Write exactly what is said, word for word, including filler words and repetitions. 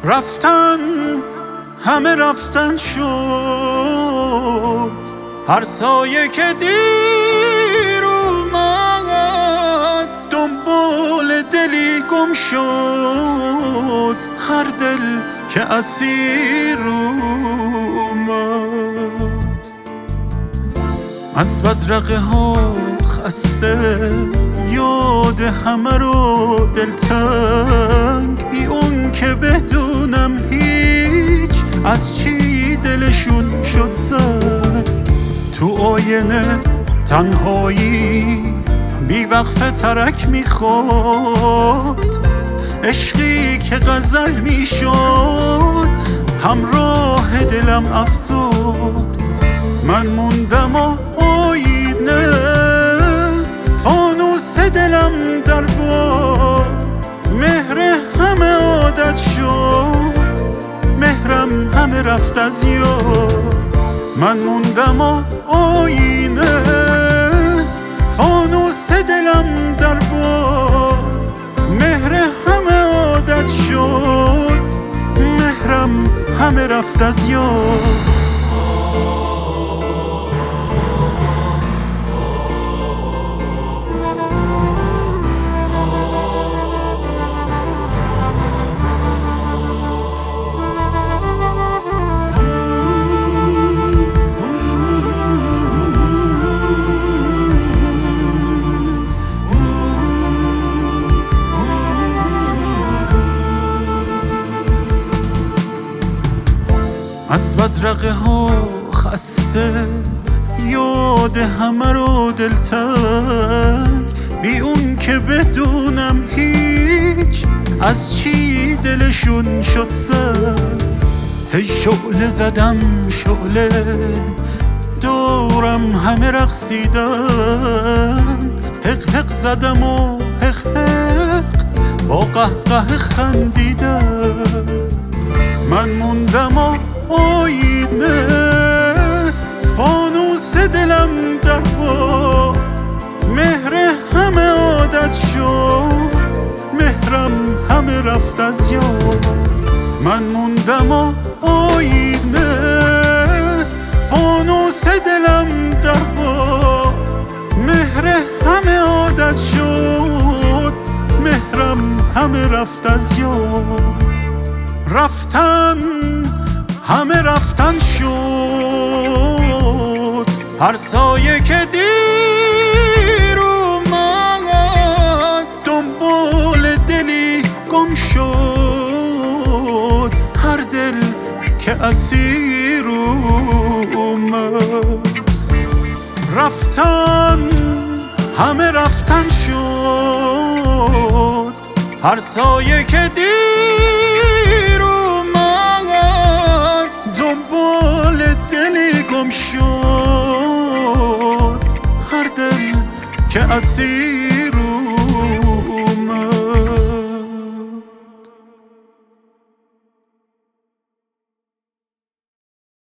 رفتن همه رفتن شد، هر سایه که دیر اومد دنبال دلی گم شد، هر دل که اسیر اومد. از بدرقه ها خسته یاد همه رو دلتنگ، بی اون که بدونم هیچ از چی دلشون شد سنگ. تو آینه تنهایی بی وقفه ترک میخورد، عشقی که غزل میشد همراه دلم افسرد. من موندم و آینه فانوس دلم در باد، مهر همه عادت شد، مهرم همه رفت از یاد. من موندم و آینه فانوس دلم در باد، مهر همه عادت شد، مهرم همه رفت از یاد. از بدرقه ها خسته یاد همه رو دلتنگ، بی اون که بدونم هیچ از چی دلشون شد سنگ. هی شعله زدم شعله دورم همه رقصیدن، حق حق زدم و حق حق با قهقه خندیدن. من موندم و آینه فانوس دلم در باد، مهر همه عادت شد، مهرم همه رفت از یاد. من موندم و آینه فانوس دلم در باد، مهر همه عادت شد، مهرم همه رفت از یاد. رفتن همه رفتن شد، هر سایه که دیر اومد دنبال دلی گم شد، هر دل که اسیر اومد. رفتن همه رفتن شد، هر سایه که دیر اومد دنبال دلی گم شد، هر دل که اسیر اومد.